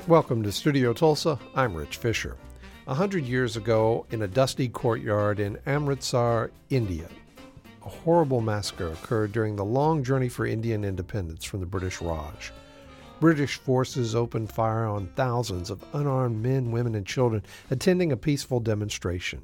Welcome to Studio Tulsa. I'm Rich Fisher. 100 years ago, in a dusty courtyard in Amritsar, India, a horrible massacre occurred during the long journey for Indian independence from the British Raj. British forces opened fire on thousands of unarmed men, women, and children attending a peaceful demonstration.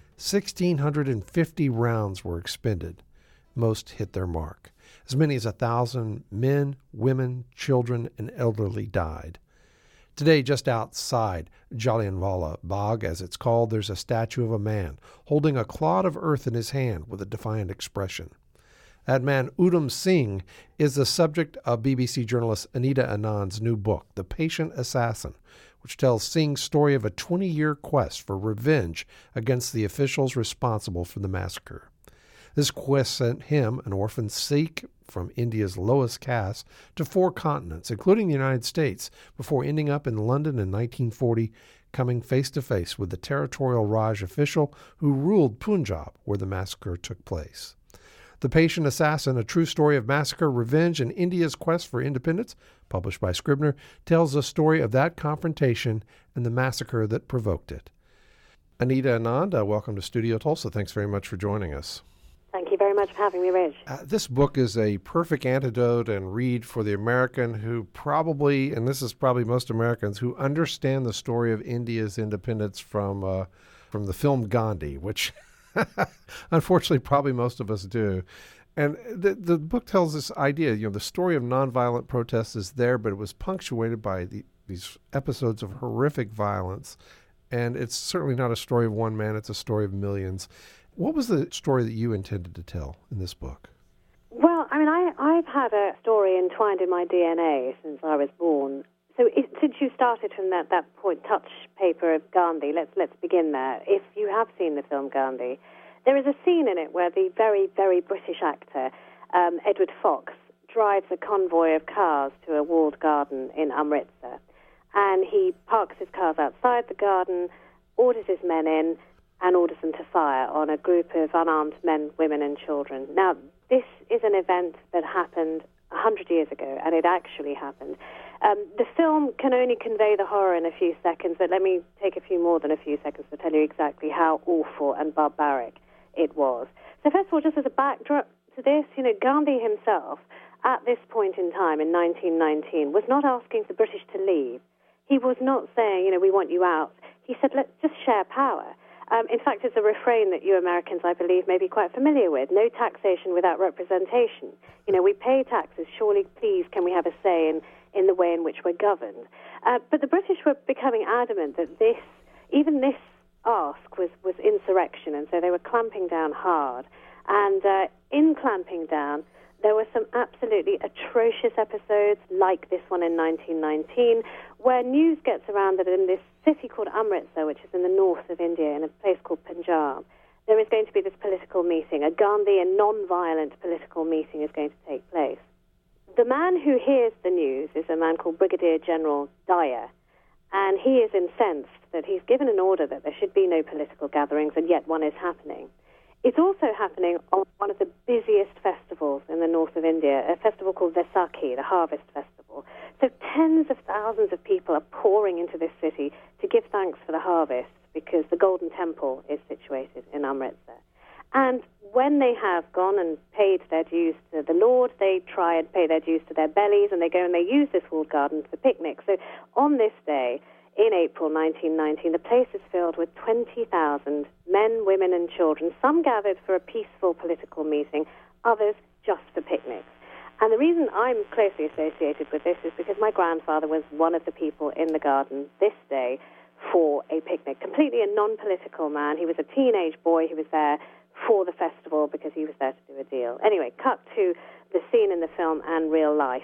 1,650 rounds were expended. Most hit their mark. As many as 1,000 men, women, children, and elderly died. Today, just outside Jallianwala Bagh, as it's called, there's a statue of a man holding a clod of earth in his hand with a defiant expression. That man, Udham Singh, is the subject of BBC journalist Anita Anand's new book, The Patient Assassin, which tells Singh's story of a 20-year quest for revenge against the officials responsible for the massacre. This quest sent him, an orphan Sikh from India's lowest caste, to 4 continents, including the United States, before ending up in London in 1940, coming face-to-face with the territorial Raj official who ruled Punjab, where the massacre took place. The Patient Assassin, a true story of massacre, revenge, and India's quest for independence, published by Scribner, tells the story of that confrontation and the massacre that provoked it. Anita Anand, welcome to Studio Tulsa. Thanks very much for joining us. Thank you very much for having me, Rich. This book is a perfect antidote and read for the American who probably, and this is probably most Americans, who understand the story of India's independence from the film Gandhi, which unfortunately probably most of us do. And the book tells this idea, the story of nonviolent protest is there, but it was punctuated by these episodes of horrific violence. And it's certainly not a story of one man, it's a story of millions. What was the story that you intended to tell in this book? Well, I've had a story entwined in my DNA since I was born. So since you started from that point, touch paper of Gandhi, let's begin there. If you have seen the film Gandhi, there is a scene in it where the very, very British actor, Edward Fox, drives a convoy of cars to a walled garden in Amritsar. And he parks his cars outside the garden, orders his men in, and orders them to fire on a group of unarmed men, women, and children. Now, this is an event that happened 100 years ago, and it actually happened. The film can only convey the horror in a few seconds, but let me take a few more than a few seconds to tell you exactly how awful and barbaric it was. So first of all, just as a backdrop to this, Gandhi himself, at this point in time in 1919, was not asking the British to leave. He was not saying, we want you out. He said, let's just share power. In fact, it's a refrain that you Americans, I believe, may be quite familiar with. No taxation without representation. We pay taxes. Surely, please, can we have a say in the way in which we're governed? But the British were becoming adamant that even this ask was insurrection, and so they were clamping down hard. And in clamping down, there were some absolutely atrocious episodes, like this one in 1919, where news gets around that in this city called Amritsar, which is in the north of India, in a place called Punjab, there is going to be this political meeting. A Gandhian non-violent political meeting is going to take place. The man who hears the news is a man called Brigadier General Dyer, and he is incensed that he's given an order that there should be no political gatherings, and yet one is happening. It's also happening on one of the busiest festivals in the north of India, a festival called Vaisakhi, the Harvest Festival. So tens of thousands of people are pouring into this city to give thanks for the harvest because the Golden Temple is situated in Amritsar. And when they have gone and paid their dues to the Lord, they try and pay their dues to their bellies, and they go and they use this walled garden for picnics. So on this day, in April 1919, the place is filled with 20,000 men, women, and children, some gathered for a peaceful political meeting, others just for picnics. And the reason I'm closely associated with this is because my grandfather was one of the people in the garden this day for a picnic, completely a non-political man. He was a teenage boy who was there for the festival because he was there to do a deal. Anyway, cut to the scene in the film and real life.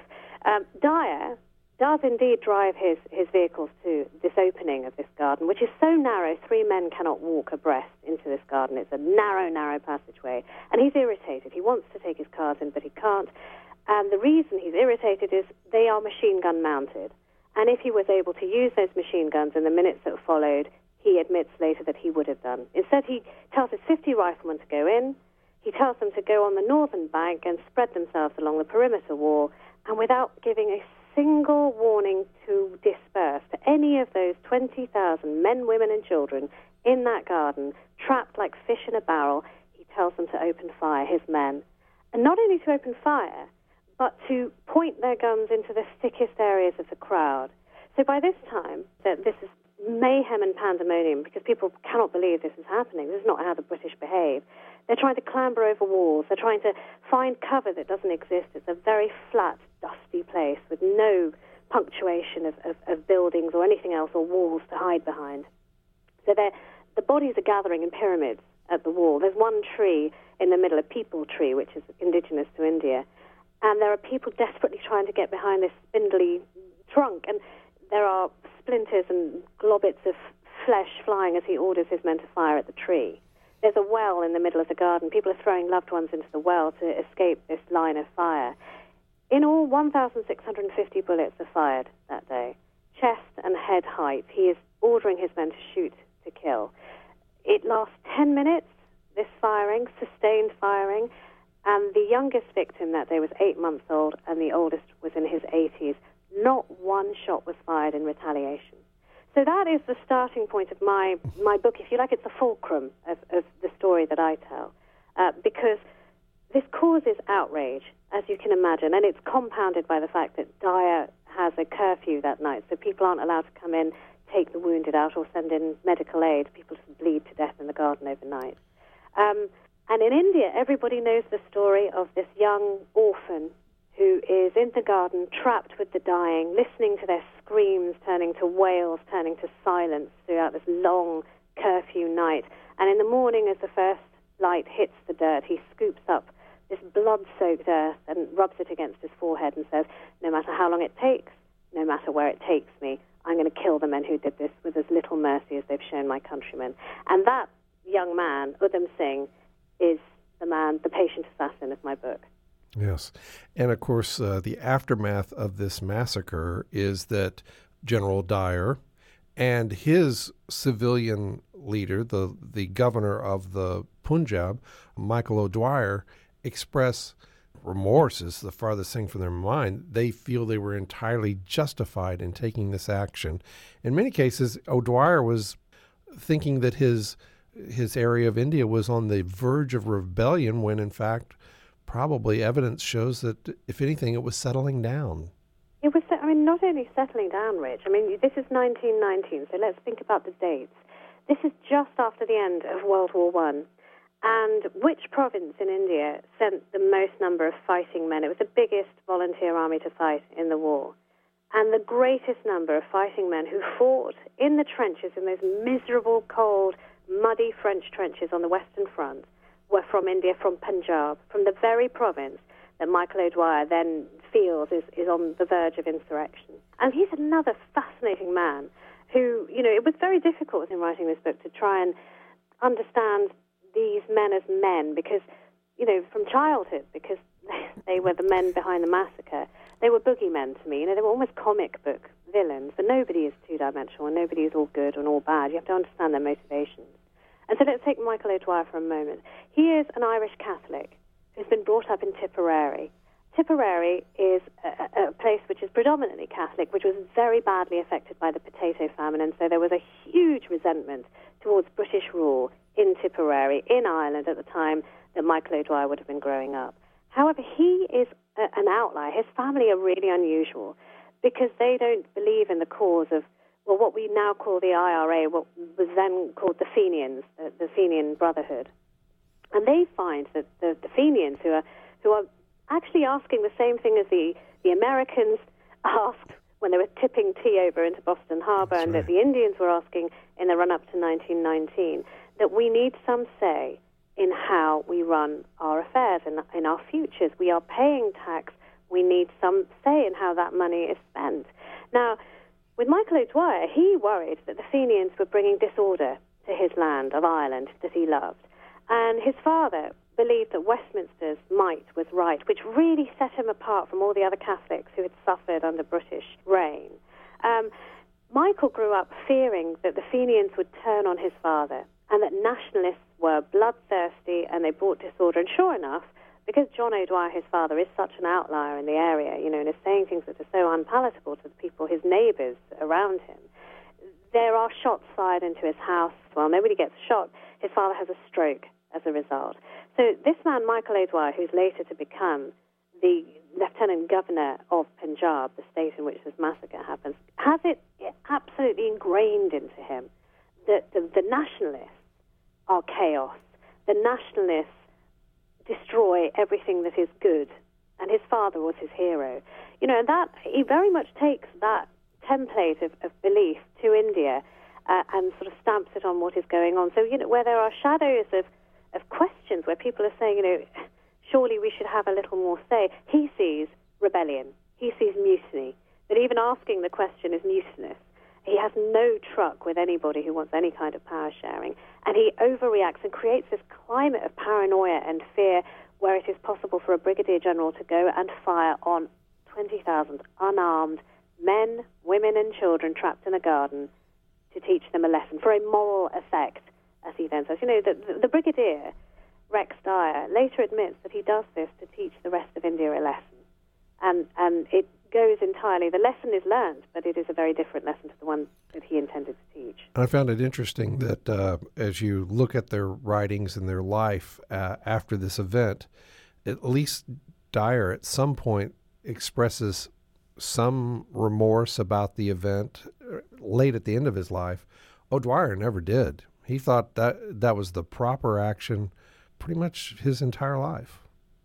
Dyer does indeed drive his vehicles to this opening of this garden, which is so narrow, 3 men cannot walk abreast into this garden. It's a narrow, narrow passageway. And he's irritated. He wants to take his cars in, but he can't. And the reason he's irritated is they are machine gun mounted. And if he was able to use those machine guns in the minutes that followed, he admits later that he would have done. Instead, he tells his 50 riflemen to go in. He tells them to go on the northern bank and spread themselves along the perimeter wall. And without giving a single warning to disperse to any of those 20,000 men, women, and children in that garden, trapped like fish in a barrel. He tells them to open fire, his men. And not only to open fire, but to point their guns into the thickest areas of the crowd. So by this time, this is mayhem and pandemonium, because people cannot believe this is happening. This is not how the British behave. They're trying to clamber over walls. They're trying to find cover that doesn't exist. It's a very flat, dusty place with no punctuation of buildings or anything else or walls to hide behind. So the bodies are gathering in pyramids at the wall. There's one tree in the middle, a peepal tree, which is indigenous to India. And there are people desperately trying to get behind this spindly trunk. And there are splinters and globbits of flesh flying as he orders his men to fire at the tree. There's a well in the middle of the garden. People are throwing loved ones into the well to escape this line of fire. In all, 1,650 bullets are fired that day, chest and head height. He is ordering his men to shoot to kill. It lasts 10 minutes, this firing, sustained firing, and the youngest victim that day was 8 months old, and the oldest was in his 80s. Not one shot was fired in retaliation. So that is the starting point of my book. If you like, it's the fulcrum of the story that I tell, because this causes outrage, as you can imagine, and it's compounded by the fact that Dyer has a curfew that night, so people aren't allowed to come in, take the wounded out, or send in medical aid. People just bleed to death in the garden overnight. And in India, everybody knows the story of this young orphan who is in the garden, trapped with the dying, listening to their screams, turning to wails, turning to silence throughout this long curfew night. And in the morning, as the first light hits the dirt, he scoops up this blood-soaked earth and rubs it against his forehead and says, no matter how long it takes, no matter where it takes me, I'm going to kill the men who did this with as little mercy as they've shown my countrymen. And that young man, Udham Singh, is the man, the patient assassin of my book. Yes. And, of course, the aftermath of this massacre is that General Dyer and his civilian leader, the governor of the Punjab, Michael O'Dwyer, express remorse is the farthest thing from their mind. They feel they were entirely justified in taking this action. In many cases, O'Dwyer was thinking that his area of India was on the verge of rebellion when, in fact, probably evidence shows that, if anything, it was settling down. It was, not only settling down, Rich. This is 1919, so let's think about the dates. This is just after the end of World War I. And which province in India sent the most number of fighting men? It was the biggest volunteer army to fight in the war. And the greatest number of fighting men who fought in the trenches, in those miserable, cold, muddy French trenches on the Western Front, were from India, from Punjab, from the very province that Michael O'Dwyer then feels is on the verge of insurrection. And he's another fascinating man who, it was very difficult in writing this book to try and understand these men as men because, from childhood, because they were the men behind the massacre. They were boogeymen to me. They were almost comic book villains, but nobody is two-dimensional and nobody is all good and all bad. You have to understand their motivations. And so let's take Michael O'Dwyer for a moment. He is an Irish Catholic who's been brought up in Tipperary. Tipperary is a place which is predominantly Catholic, which was very badly affected by the potato famine, and so there was a huge resentment towards British rule in Tipperary, in Ireland, at the time that Michael O'Dwyer would have been growing up. However, he is an outlier. His family are really unusual because they don't believe in the cause of what we now call the IRA, what was then called the Fenians, the Fenian Brotherhood. And they find that the Fenians, who are actually asking the same thing as the Americans asked when they were tipping tea over into Boston Harbor, and that the Indians were asking in the run-up to 1919, that we need some say in how we run our affairs, in our futures. We are paying tax. We need some say in how that money is spent. Now, with Michael O'Dwyer, he worried that the Fenians were bringing disorder to his land of Ireland that he loved. And his father believed that Westminster's might was right, which really set him apart from all the other Catholics who had suffered under British reign. Michael grew up fearing that the Fenians would turn on his father and that nationalists were bloodthirsty and they brought disorder. And sure enough, because John O'Dwyer, his father, is such an outlier in the area, and is saying things that are so unpalatable to the people, his neighbours around him, there are shots fired into his house. Well, nobody gets shot. His father has a stroke as a result. So this man, Michael O'Dwyer, who's later to become the Lieutenant Governor of Punjab, the state in which this massacre happens, has it absolutely ingrained into him that the nationalists are chaos. The nationalists destroy everything that is good, and his father was his hero. And that he very much takes that template of belief to India and sort of stamps it on what is going on. So, where there are shadows of questions, where people are saying, surely we should have a little more say, he sees rebellion, he sees mutiny, that even asking the question is mutinous. He has no truck with anybody who wants any kind of power sharing, and he overreacts and creates this climate of paranoia and fear where it is possible for a brigadier general to go and fire on 20,000 unarmed men, women and children trapped in a garden to teach them a lesson for a moral effect, as he then says. The brigadier, Rex Dyer, later admits that he does this to teach the rest of India a lesson. And it goes entirely, the lesson is learned, but it is a very different lesson to the one that he intended to teach. I found it interesting that as you look at their writings and their life after this event, at least Dyer at some point expresses some remorse about the event late at the end of his life. O'Dwyer never did. He thought that was the proper action pretty much his entire life.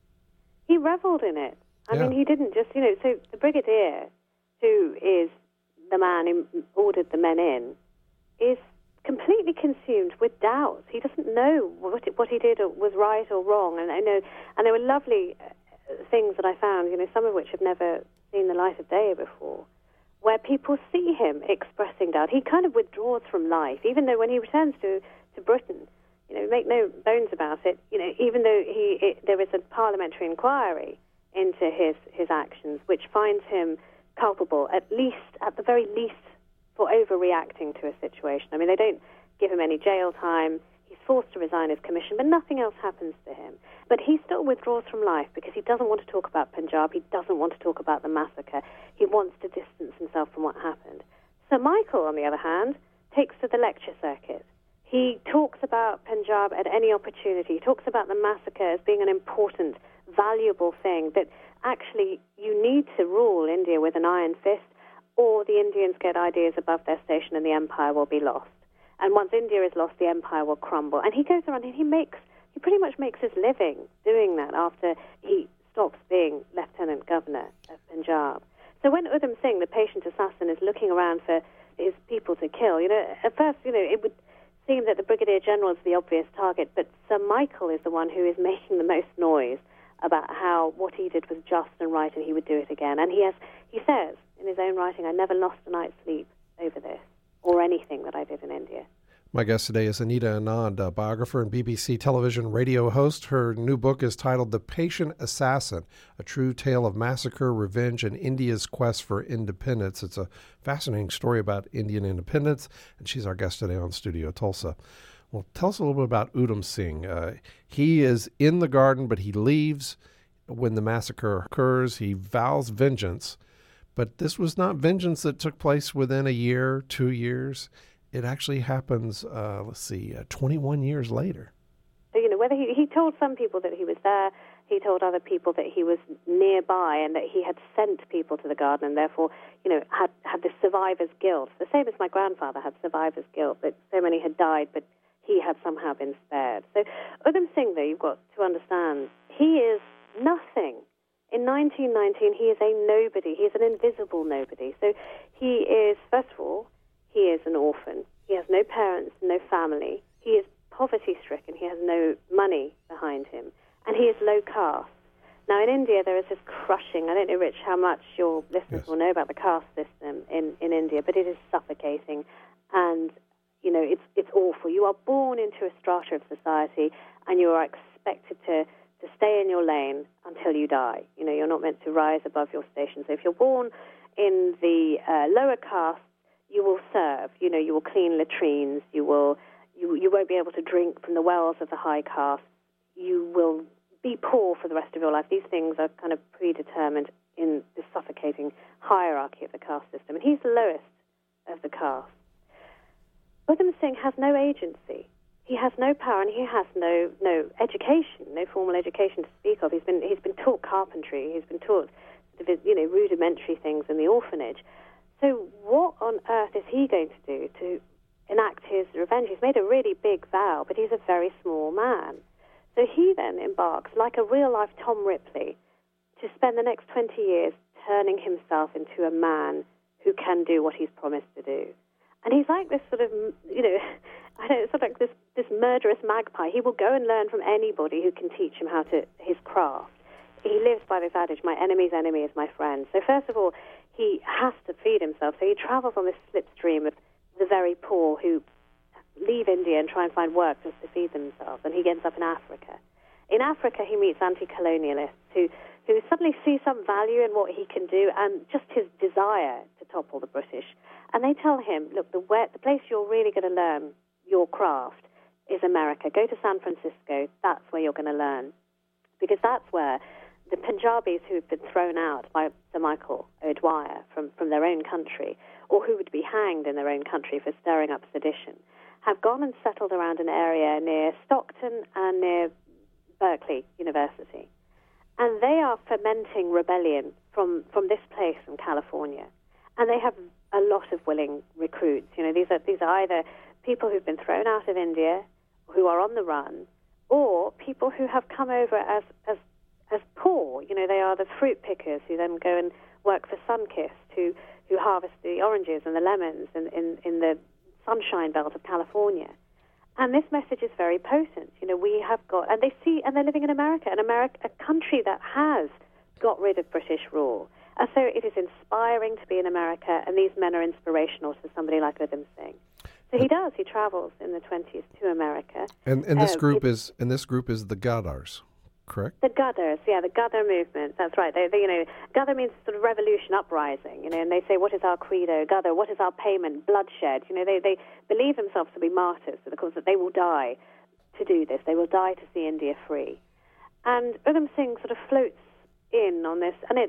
He reveled in it. I mean, he didn't just, so the brigadier, who is the man who ordered the men in, is completely consumed with doubt. He doesn't know what he did was right or wrong. And there were lovely things that I found, some of which have never seen the light of day before, where people see him expressing doubt. He kind of withdraws from life, even though when he returns to Britain, make no bones about it, even though there is a parliamentary inquiry into his actions, which finds him culpable, at the very least, for overreacting to a situation. I mean, they don't give him any jail time. He's forced to resign his commission, but nothing else happens to him. But he still withdraws from life because he doesn't want to talk about Punjab. He doesn't want to talk about the massacre. He wants to distance himself from what happened. Sir Michael, on the other hand, takes to the lecture circuit. He talks about Punjab at any opportunity. He talks about the massacre as being an important, valuable thing, that actually you need to rule India with an iron fist, or the Indians get ideas above their station and the empire will be lost. And once India is lost, the empire will crumble. And he goes around and he pretty much makes his living doing that after he stops being Lieutenant Governor of Punjab. So when Udham Singh, the patient assassin, is looking around for his people to kill, at first, it would seem that the Brigadier General is the obvious target, but Sir Michael is the one who is making the most noise about how what he did was just and right and he would do it again. And he says in his own writing, I never lost a night's sleep over this or anything that I did in India. My guest today is Anita Anand, a biographer and BBC television radio host. Her new book is titled The Patient Assassin, A True Tale of Massacre, Revenge, and India's Quest for Independence. It's a fascinating story about Indian independence, and she's our guest today on Studio Tulsa. Well, tell us a little bit about Udham Singh. He is in the garden, but he leaves when the massacre occurs. He vows vengeance, but this was not vengeance that took place within a year, 2 years. It actually happens, 21 years later. So, whether he told some people that he was there, he told other people that he was nearby and that he had sent people to the garden and therefore, had this survivor's guilt. The same as my grandfather had survivor's guilt, that so many had died, but he had somehow been spared. So Udham Singh, though, you've got to understand, he is nothing. In 1919, he is a nobody. He is an invisible nobody. So he is, first of all, he is an orphan. He has no parents, no family. He is poverty-stricken. He has no money behind him. And he is low caste. Now, in India, there is this crushing, I don't know, Rich, how much your listeners will know about the caste system in India, but it is suffocating. And, it's awful. You are born into a strata of society, and you are expected to stay in your lane until you die. You're not meant to rise above your station. So if you're born in the lower caste, you will serve. You will clean latrines. You won't be able to drink from the wells of the high caste. You will be core for the rest of your life. These things are kind of predetermined in the suffocating hierarchy of the caste system. And he's the lowest of the caste. Udham Singh has no agency. He has no power, and he has no education, no formal education to speak of. He's been taught carpentry. He's been taught, rudimentary things in the orphanage. So what on earth is he going to do to enact his revenge? He's made a really big vow, but he's a very small man. So he then embarks, like a real-life Tom Ripley, to spend the next 20 years turning himself into a man who can do what he's promised to do. And he's like this sort of, sort of like this murderous magpie. He will go and learn from anybody who can teach him his craft. He lives by this adage, my enemy's enemy is my friend. So first of all, he has to feed himself. So he travels on this slipstream of the very poor who leave India and try and find work just to feed themselves. And he ends up in Africa. In Africa, he meets anti-colonialists who suddenly see some value in what he can do and just his desire to topple the British. And they tell him, look, the place you're really going to learn your craft is America. Go to San Francisco. That's where you're going to learn. Because that's where the Punjabis who have been thrown out by Sir Michael O'Dwyer from their own country, or who would be hanged in their own country for stirring up sedition, have gone and settled around an area near Stockton and near Berkeley University. And they are fermenting rebellion from this place in California. And they have a lot of willing recruits. These are either people who've been thrown out of India, who are on the run, or people who have come over as poor. They are the fruit pickers who then go and work for Sunkist, who harvest the oranges and the lemons in the sunshine belt of California. And this message is very potent. We have got, and they're living in America, a country that has got rid of British rule. And so it is inspiring to be in America, and these men are inspirational to somebody like Udham Singh. So he travels in the 20s to America. And this group is the Ghadars, correct? The Ghadars, the Ghadar movement. That's right. Ghadar means sort of revolution, uprising. And they say, what is our credo? Ghadar, what is our payment? Bloodshed. They believe themselves to be martyrs to the cause, that they will die to do this. They will die to see India free. And Udham Singh sort of floats in on this, I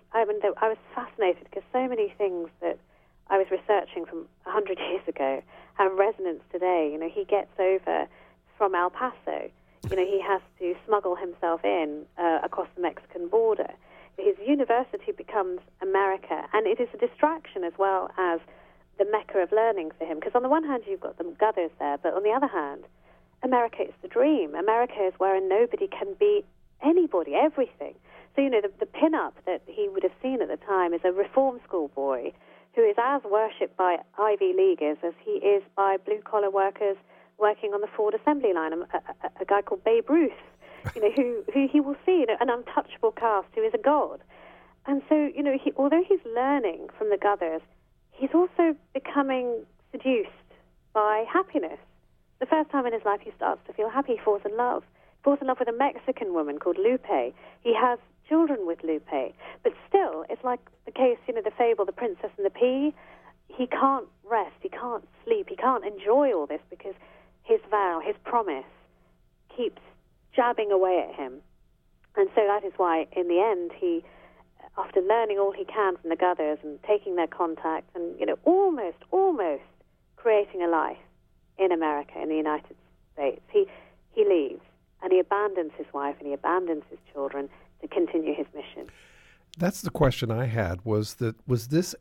was fascinated because so many things that I was researching from 100 years ago have resonance today. He gets over from El Paso. He has to smuggle himself in across the Mexican border. His university becomes America, and it is a distraction as well as the mecca of learning for him. Because on the one hand, you've got the Ghadars there, but on the other hand, America is the dream. America is where nobody can be anybody, everything. So, the pin-up that he would have seen at the time is a reform school boy who is as worshipped by Ivy Leaguers as he is by blue-collar workers working on the Ford assembly line, a guy called Babe Ruth, who he will see, an untouchable caste who is a god. And so, although he's learning from the Ghadars, he's also becoming seduced by happiness. The first time in his life he starts to feel happy, he falls in love. He falls in love with a Mexican woman called Lupe. He has children with Lupe. But still, it's like the case, the fable, The Princess and the Pea. He can't rest, he can't sleep, he can't enjoy all this because his vow, his promise, keeps jabbing away at him. And so that is why, in the end, he, after learning all he can from the Ghadars and taking their contact and, almost creating a life in America, in the United States, he leaves and he abandons his wife and he abandons his children to continue his mission. That's the question I had, was this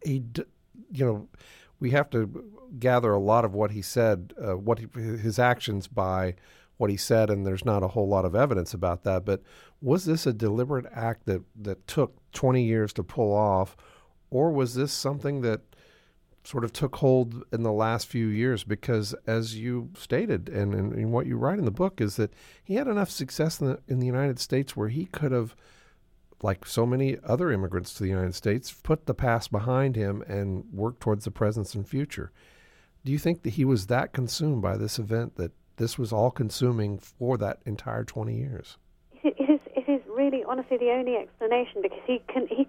we have to gather a lot of what he said, his actions by what he said, and there's not a whole lot of evidence about that, but was this a deliberate act that took 20 years to pull off, or was this something that sort of took hold in the last few years? Because as you stated, and in what you write in the book, is that he had enough success in the United States where he could have, like so many other immigrants to the United States, put the past behind him and work towards the present and future. Do you think that he was that consumed by this event that this was all consuming for that entire 20 years? It is really, honestly, the only explanation, because he's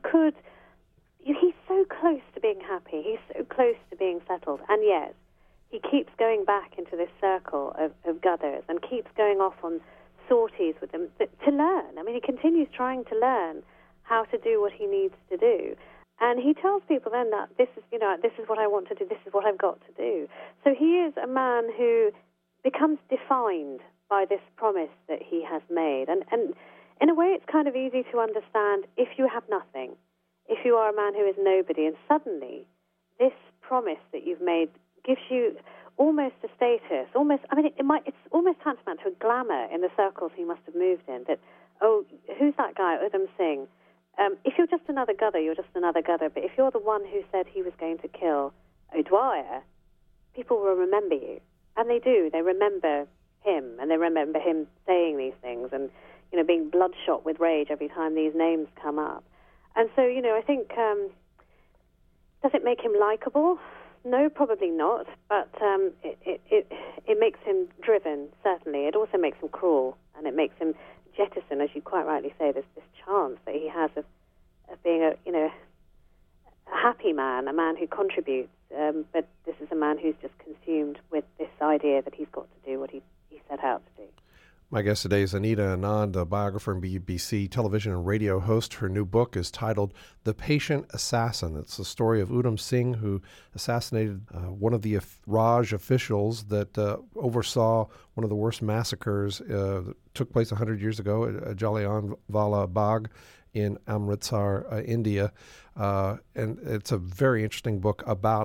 so close to being happy, he's so close to being settled, and yet he keeps going back into this circle of Ghadars and keeps going off on sorties with them to learn. I mean, he continues trying to learn how to do what he needs to do. And he tells people then that this is what I want to do, this is what I've got to do. So he is a man who becomes defined by this promise that he has made. And in a way, it's kind of easy to understand if you have nothing, if you are a man who is nobody, and suddenly this promise that you've made gives you almost a status, it's almost tantamount to a glamour in the circles he must have moved in, that, oh, who's that guy, Udham Singh? If you're just another Ghadar, you're just another Ghadar, but if you're the one who said he was going to kill O'Dwyer, people will remember you. And they do. They remember him, and they remember him saying these things and, being bloodshot with rage every time these names come up. And so, I think, does it make him likable? No, probably not, but it makes him driven, certainly. It also makes him cruel, and it makes him jettison, as you quite rightly say, this chance that he has of being a happy man, a man who contributes, but this is a man who's just consumed with this idea that he's got to do what he set out to do. My guest today is Anita Anand, a biographer and BBC television and radio host. Her new book is titled The Patient Assassin. It's the story of Udham Singh, who assassinated one of the Raj officials that oversaw one of the worst massacres that took place 100 years ago at Jallianwala Bagh in Amritsar, India. And it's a very interesting book about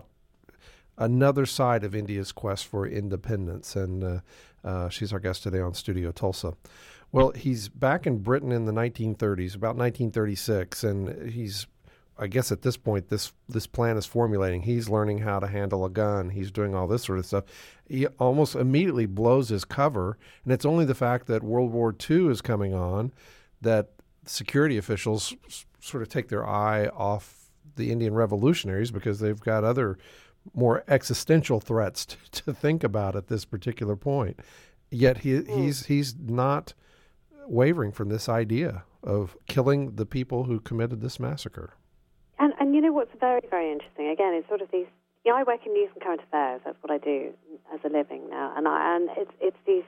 another side of India's quest for independence. And she's our guest today on Studio Tulsa. Well, he's back in Britain in the 1930s, about 1936, and he's, I guess at this point, this plan is formulating. He's learning how to handle a gun. He's doing all this sort of stuff. He almost immediately blows his cover, and it's only the fact that World War II is coming on that security officials sort of take their eye off the Indian revolutionaries because they've got other more existential threats to think about at this particular point. Yet he's not wavering from this idea of killing the people who committed this massacre. And what's very, very interesting, again, is sort of these, I work in news and current affairs, that's what I do as a living now, and it's these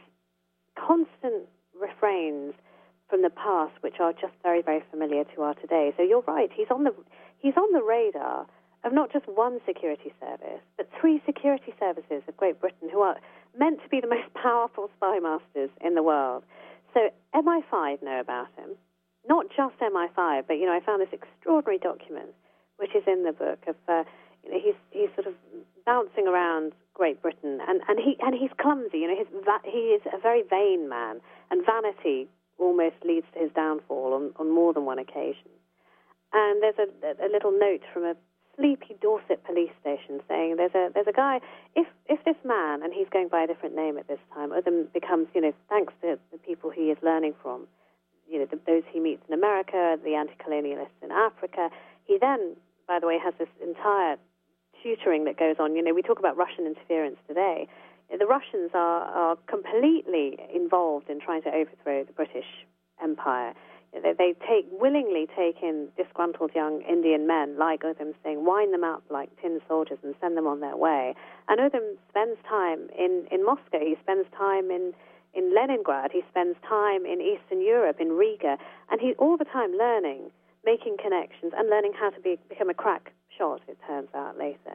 constant refrains from the past which are just very, very familiar to our today. So you're right, he's on the radar of not just one security service, but 3 security services of Great Britain who are meant to be the most powerful spy masters in the world. So MI5 know about him. Not just MI5, but, I found this extraordinary document, which is in the book, of, he's sort of bouncing around Great Britain, and he's clumsy. He is a very vain man, and vanity almost leads to his downfall on more than one occasion. And there's a little note from a sleepy Dorset police station saying there's a guy, if this man, and he's going by a different name at this time, Udham becomes, thanks to the people he is learning from, those he meets in America, the anti-colonialists in Africa, he then, by the way, has this entire tutoring that goes on. We talk about Russian interference today. The Russians are completely involved in trying to overthrow the British Empire. They willingly take in disgruntled young Indian men like Udham Singh, wind them up like tin soldiers and send them on their way. And Udham spends time in Moscow, he spends time in Leningrad, he spends time in Eastern Europe, in Riga, and he's all the time learning, making connections, and learning how to become a crack shot, it turns out later.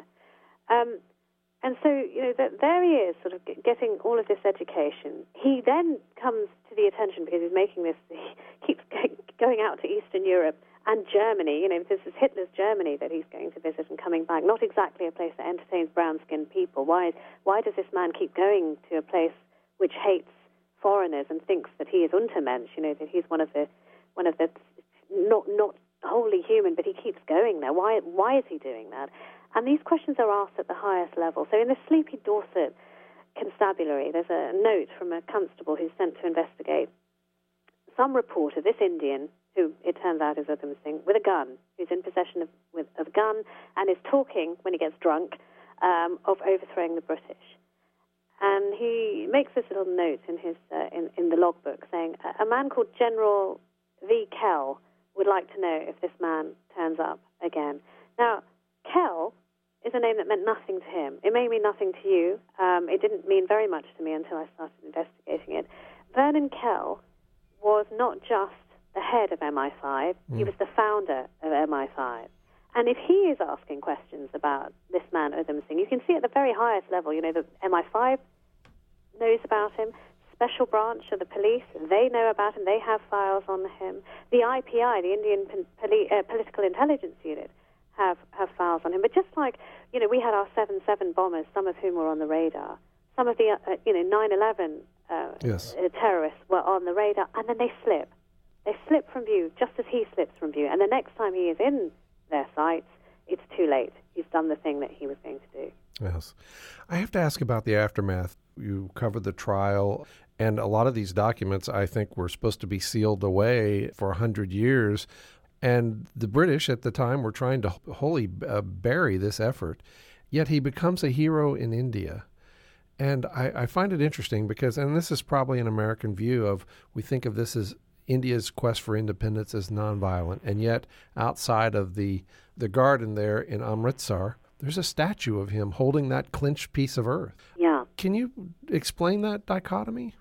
And so, there he is, sort of getting all of this education. He then comes to the attention because he keeps going out to Eastern Europe and Germany. This is Hitler's Germany that he's going to visit and coming back. Not exactly a place that entertains brown-skinned people. Why does this man keep going to a place which hates foreigners and thinks that he is Untermensch? That he's one of the not wholly human, but he keeps going there. Why is he doing that? And these questions are asked at the highest level. So in the sleepy Dorset constabulary, there's a note from a constable who's sent to investigate some reporter, this Indian, who it turns out is Udham Singh, with a gun, who's in possession of a gun and is talking, when he gets drunk, of overthrowing the British. And he makes this little note in his in the logbook saying, a man called General V. Kell would like to know if this man turns up again. Now, Kell is a name that meant nothing to him. It may mean nothing to you. It didn't mean very much to me until I started investigating it. Vernon Kell was not just the head of MI5, he was the founder of MI5. And if he is asking questions about this man, Udham Singh, you can see at the very highest level, the MI5 knows about him, special branch of the police, they know about him, they have files on him. The IPI, the Indian Political Intelligence Unit, have files on him. But just like, we had our 7/7 bombers, some of whom were on the radar, some of the, 9/11 terrorists were on the radar, and then they slip. They slip from view, just as he slips from view. And the next time he is in their sights, it's too late. He's done the thing that he was going to do. Yes. I have to ask about the aftermath. You covered the trial, and a lot of these documents, I think, were supposed to be sealed away for 100 years. And the British at the time were trying to wholly bury this effort. Yet he becomes a hero in India. And I find it interesting because, and this is probably an American view of, we think of this as India's quest for independence as nonviolent. And yet outside of the garden there in Amritsar, there's a statue of him holding that clenched piece of earth. Yeah. Can you explain that dichotomy?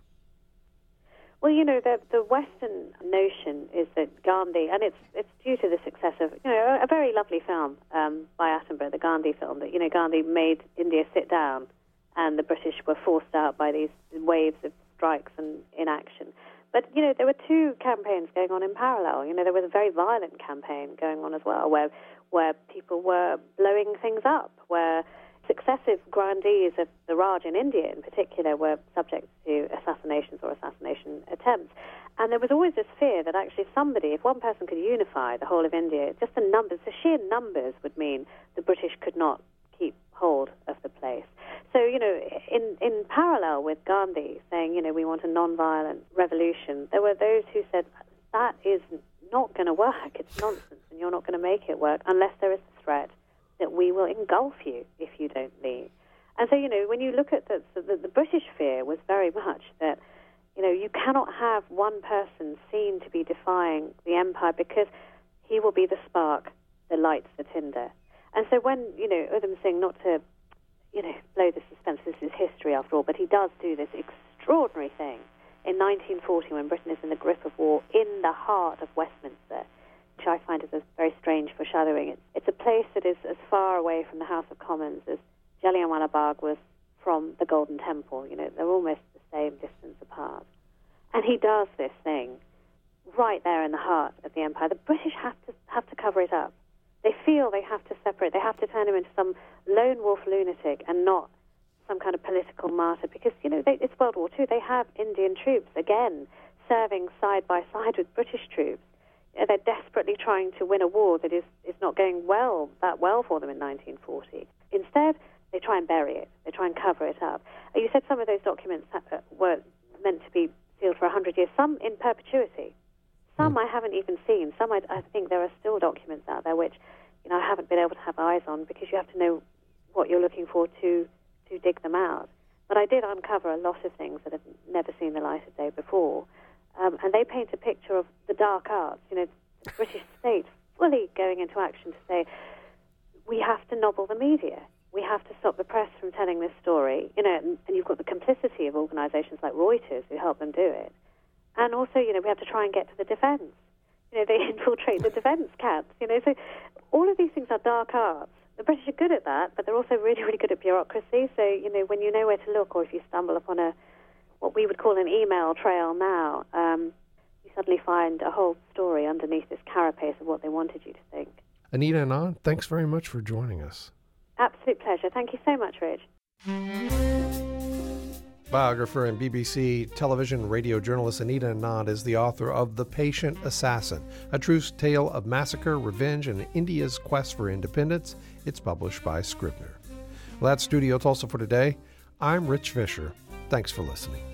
Well, the Western notion is that Gandhi, and it's due to the success of, a very lovely film by Attenborough, the Gandhi film, that, Gandhi made India sit down and the British were forced out by these waves of strikes and inaction. But, there were two campaigns going on in parallel. There was a very violent campaign going on as well where people were blowing things up, where successive grandees of the Raj in India in particular were subject to assassinations or assassination attempts. And there was always this fear that actually if one person could unify the whole of India, just the sheer numbers would mean the British could not keep hold of the place. So, in parallel with Gandhi saying, we want a non-violent revolution, there were those who said, that is not going to work, it's nonsense, and you're not going to make it work unless there is a threat that we will engulf you if you don't leave. And so, when you look at the British fear was very much that, you cannot have one person seen to be defying the empire because he will be the spark that lights the tinder. And so when, Udham Singh, not to, blow the suspense, this is history after all, but he does do this extraordinary thing in 1940 when Britain is in the grip of war in the heart of Westminster, which I find is a very strange foreshadowing. It's a place that is as far away from the House of Commons as Jallianwala Bagh was from the Golden Temple. They're almost the same distance apart. And he does this thing right there in the heart of the empire. The British have to cover it up. They feel they have to separate. They have to turn him into some lone wolf lunatic and not some kind of political martyr because, it's World War II. They have Indian troops, again, serving side by side with British troops. They're desperately trying to win a war that is not going that well for them in 1940. Instead, they try and bury it. They try and cover it up. You said some of those documents were meant to be sealed for 100 years, some in perpetuity. Some I haven't even seen. Some I think there are still documents out there which, I haven't been able to have eyes on because you have to know what you're looking for to dig them out. But I did uncover a lot of things that have never seen the light of day before. And they paint a picture of the dark arts, the British state fully going into action to say, we have to nobble the media. We have to stop the press from telling this story. And you've got the complicity of organisations like Reuters who help them do it. And also, we have to try and get to the defence. They infiltrate the defence camps. So all of these things are dark arts. The British are good at that, but they're also really, really good at bureaucracy. So, when you know where to look, or if you stumble upon what we would call an email trail now, you suddenly find a whole story underneath this carapace of what they wanted you to think. Anita Anand, thanks very much for joining us. Absolute pleasure. Thank you so much, Rich. Biographer and BBC television radio journalist Anita Anand is the author of The Patient Assassin, a true tale of massacre, revenge, and India's quest for independence. It's published by Scribner. Well, that's Studio Tulsa for today. I'm Rich Fisher. Thanks for listening.